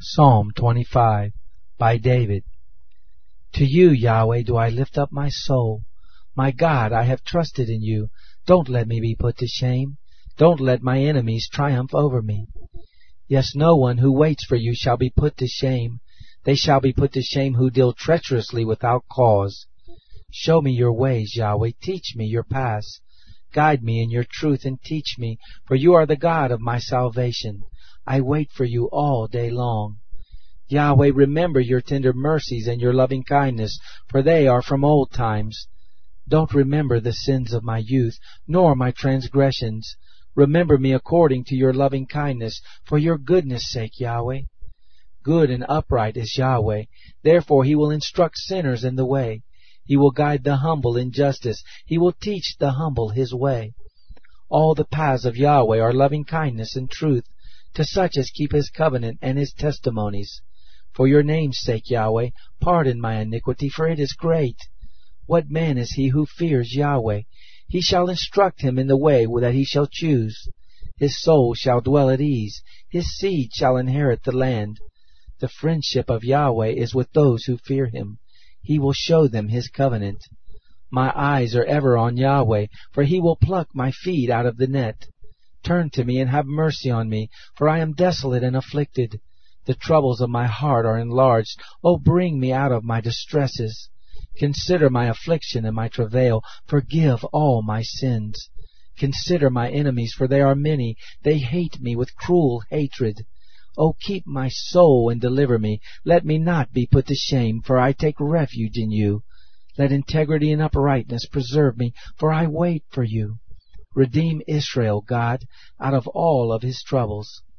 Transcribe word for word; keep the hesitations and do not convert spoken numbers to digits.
Psalm twenty-five, by David. To you, Yahweh, do I lift up my soul. My God, I have trusted in you. Don't let me be put to shame. Don't let my enemies triumph over me. Yes, no one who waits for you shall be put to shame. They shall be put to shame who deal treacherously without cause. Show me your ways, Yahweh. Teach me your paths. Guide me in your truth and teach me, for you are the God of my salvation. I wait for you all day long. Yahweh, remember your tender mercies and your loving kindness, for they are from old times. Don't remember the sins of my youth, nor my transgressions. Remember me according to your loving kindness, for your goodness' sake, Yahweh. Good and upright is Yahweh, therefore he will instruct sinners in the way. He will guide the humble in justice. He will teach the humble his way. All the paths of Yahweh are loving kindness and truth, to such as keep his covenant and his testimonies. For your name's sake, Yahweh, pardon my iniquity, for it is great. What man is he who fears Yahweh? He shall instruct him in the way that he shall choose. His soul shall dwell at ease. His seed shall inherit the land. The friendship of Yahweh is with those who fear him. He will show them his covenant. My eyes are ever on Yahweh, for he will pluck my feet out of the net. Turn to me and have mercy on me, for I am desolate and afflicted. The troubles of my heart are enlarged. Oh, bring me out of my distresses. Consider my affliction and my travail. Forgive all my sins. Consider my enemies, for they are many. They hate me with cruel hatred. Oh, keep my soul and deliver me. Let me not be put to shame, for I take refuge in you. Let integrity and uprightness preserve me, for I wait for you. Redeem Israel, God, out of all of his troubles.